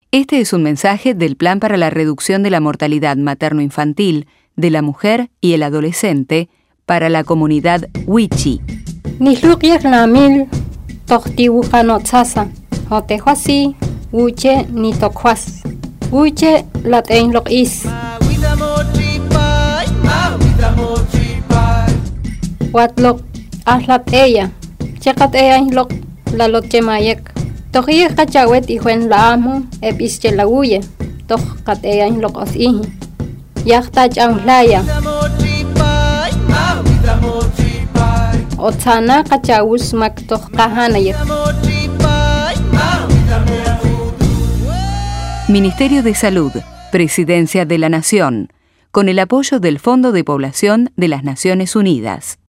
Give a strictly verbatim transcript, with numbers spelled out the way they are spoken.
Este es un mensaje del Plan para la Reducción de la Mortalidad Materno-Infantil de la Mujer y el Adolescente para la comunidad Wichi. Nisluqyaq lamil toqtiwuqanotsasa hotejuasi wuche nitokjuas wuche lat'ein loq'is watloq ajlat'eya cheqat'eya loq lalotchemayek toqiyej qachawet ijuen la'amu ep'ische lawuye toj qat'eya loq os'ij yaqta ch'anlaya Otsana kachawus maktoh kahanayek. Ministerio de Salud, Presidencia de la Nación, con el apoyo del Fondo de Población de las Naciones Unidas.